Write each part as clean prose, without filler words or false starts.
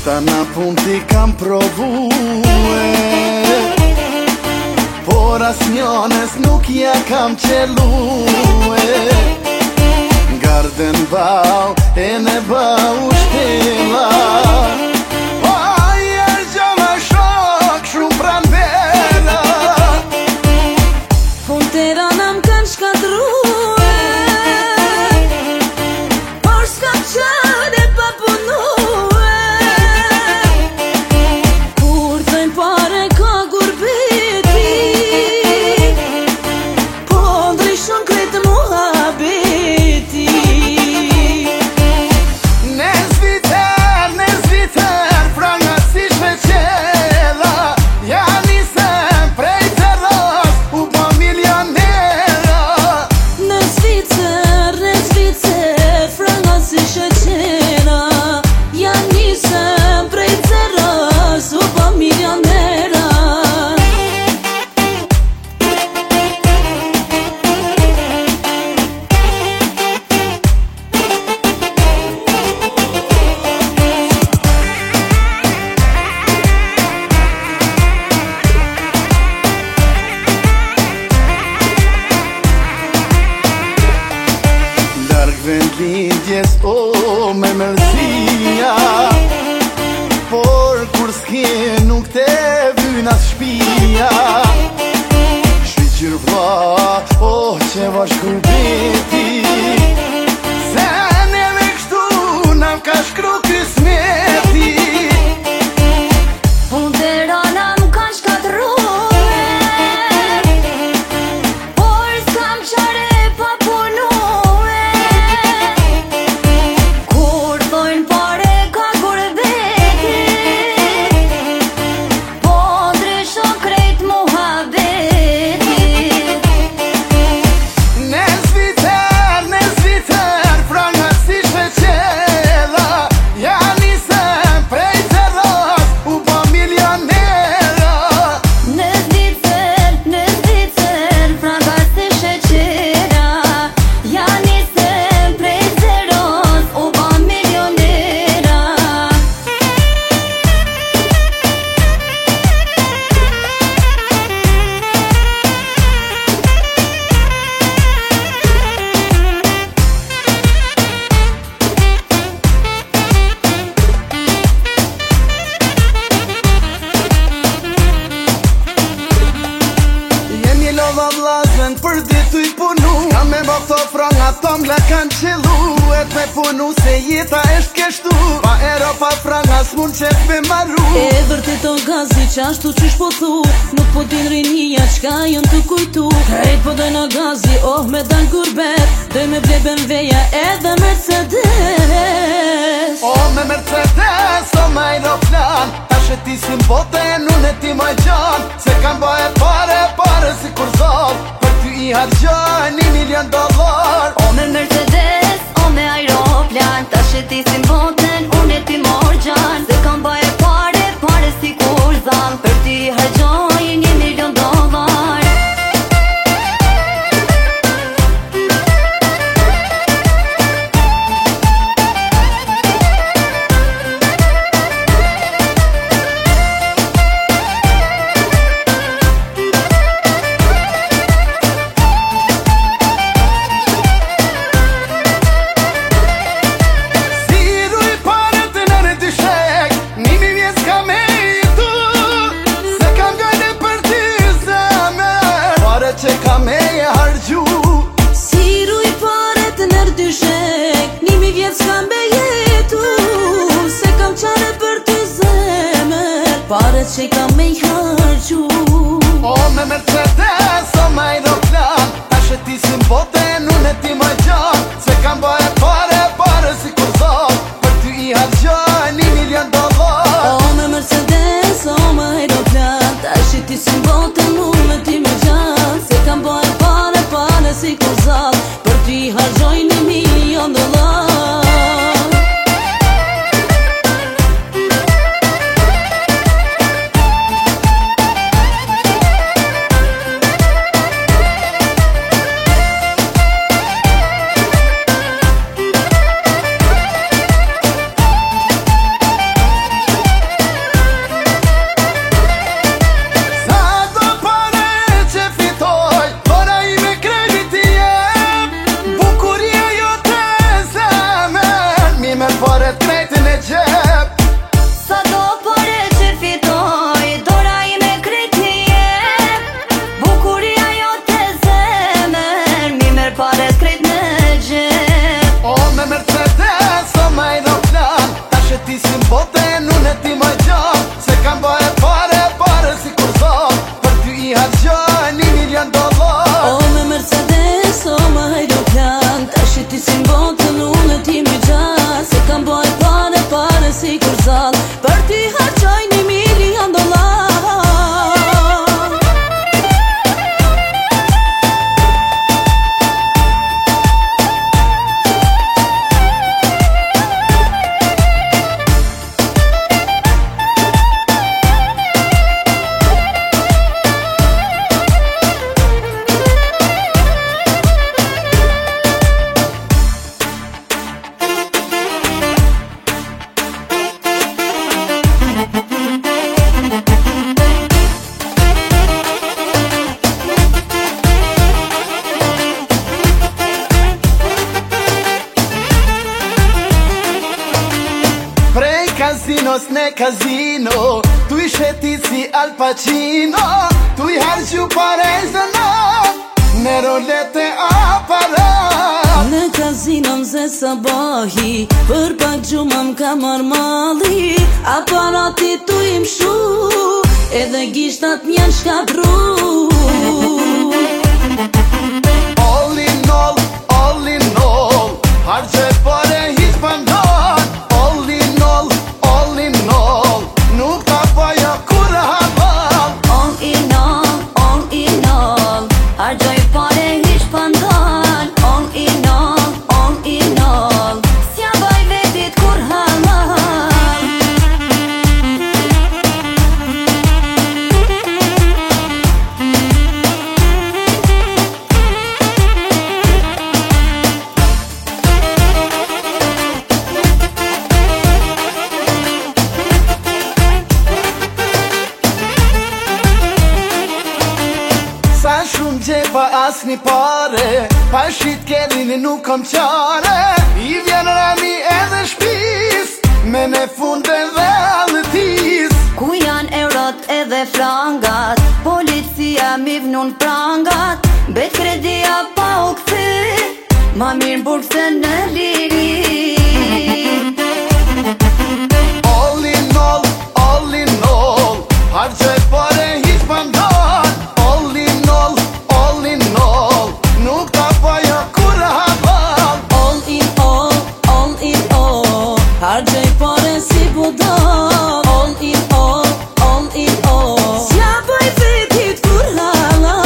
Sta na pun t'i kam provue, por asnjones nuk ja kam qelue. Garden bau e ne bau shtela, aje gjama shok shumë pran vela. Puntera nam kanë shkatrue, por s'kam qare pa punue. Kur thojnë pare ka gurbeti, po ndryshon kretë muhabeti. Ne zviter, franga si shveqela, ja nisem prej terras, u po milionera. Ne zviter, franga si shveqela, ja nisem prej terras, u po milionera. Vend lindjes me mërësia, por kur s'ke nuk te vyn as shpia. Shqyqyr vlla, që vash kurbeti, se neve kështu nam ka shkru kismeti. Puntera nam kanë shkatrue, por s'kam qare pa punue. Kur thojnë pare ka gurbeti, po ndryshon krejt muhabeti. Ne zviter, franga si shveqela, ja nisem prej terras, u po milionera. Ne zviter, franga si sheqera, ja nisem prej zeros, u ba milionera. Jemi lodha vlazën për ditu i punu, kam me bo këto franga tom la kanë qelu. Et me punu se jeta esht keshtu, pa ero pa franga s'mun qef me maru. E vërtet o gazi qashtu qysh po thu, nuk po din rinia qka jën të kujtu. Krejt po dojnë o gazi, oh me dan gurbet, doj me ble BMW-ja edhe Mercedes. O me Mercedes, o me aeroplan, tash e ti si m'boten, unë e ti moj gjan. Se kam baje pare si kur zot, për ty i hargjoj $1 milion. O me Mercedes, o me aeroplan, tash e ti si m'boten, unë e ti mor gjan. Se kam baje pare si kur zan, për ti hargjoj $1 milion. Që ka me e hargju, Si ruj paret nër dyshek, 1000 vjet s'kam be jetu. Se kam qare për ty zemer, paret që kam me i hargju. o me Mercedes, o me aeroplan, tash e ti si m'boten, unë e ti moj gjan. Se kam baje pare si kur zot, për ty i hargjoj $1 milion. O me Mercedes, o me aeroplan, tash e ti si m'boten, unë e ti me gjan. Se kam bojë pare si kur zat, për ty hargjoj $1 milion. pare t'krejtin e gjep. Sa do pare që fitoj, dora i me krejt një jep. Bukuria jo të zemer, mi mer pare t'krejt në gjep. O me Mercedes, o me aeroplan, ta shetisim boten, unë e ti më gjan. Se kam bëhe pare si kur zot, për ty i hargjoj $1 milion. O me Mercedes, o me aeroplan, ta shetisim botën, unë e ti më gjan. Se kam bëhe pare si kur zot, për ty i hargjoj $1 milion. Kazinos ne kazino, tu i sheti si Al Pacino, tu i hargju pare zëna, në rolete aparat. Në kazino mze sabahi, për pak gjuma m'ka marmali, aparati tu im shu, edhe gishtat m'jan shkapru. All in all, hargjoj pare hiq pandon. All in all, nuk ta paja kur halal. All in all, hargjoj pare hiq pandon. All in all, s'ja baj vetit kur halal. Sa shumë gjepa as një pare, pa shit kedin nuk kom qare. I vjen rani edhe shpis, me ne funde dhe allëtis. Ku janë eurot edhe frangat, policia mi vnun prangat. Bet kredia pa u këthy, ma mirë burg se në liri. All in all, hargjoj pare hiq pandon. All in all, nuk ta paja kur halal. All in all, hargjoj pare si budal. All in all, s'ja baj vetit kur halal.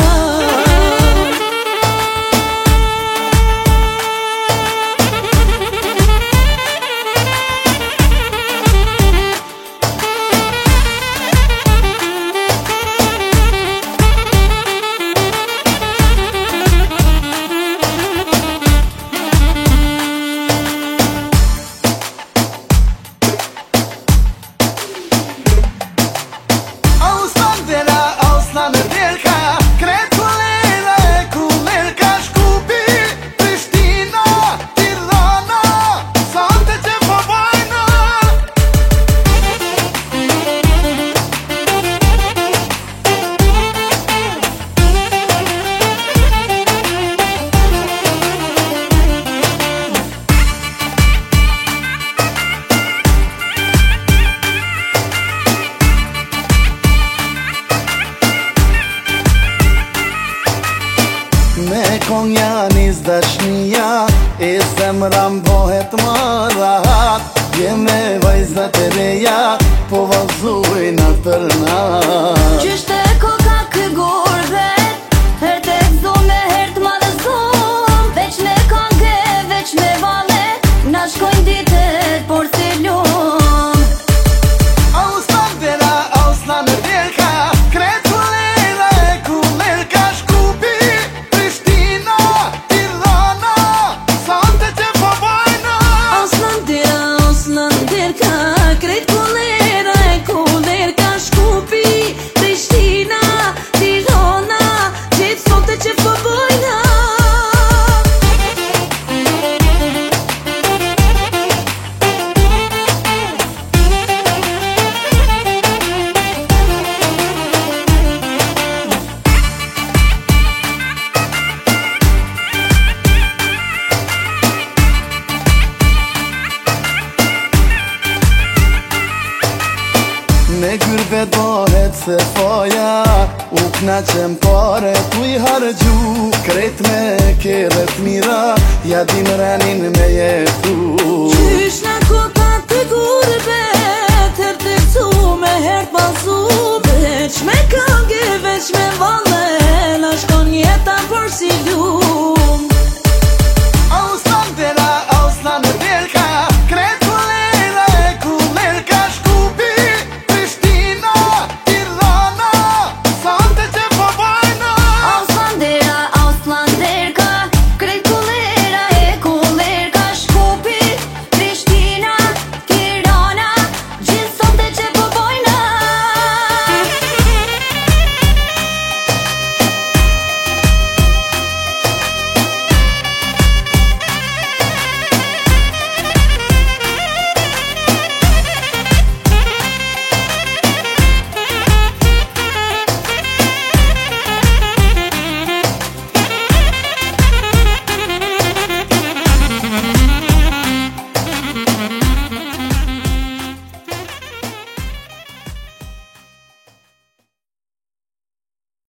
Me konja nis dashnia, e zemra m'bohet më rahat. Jeme vajzat e reja, po vazojnë për na. Qyshte koka kë gurvet, her të gzome, her të madhëzom. Veç me kange, veç me vale, na shkojnë ditet por si lum. Auslan dera, auslan e djerka, kret kulera e kulerka. Shkupi, Prishtina, Tirana, sante që po bajna. Auslan derka, kret kulera e kulerka. Shkupi, Prishtina, Tirana, gjithë sante që po bojna. vet bëhet se faja U knaqem pare tu I hargju Kret me keret mira Ja din renin me jetu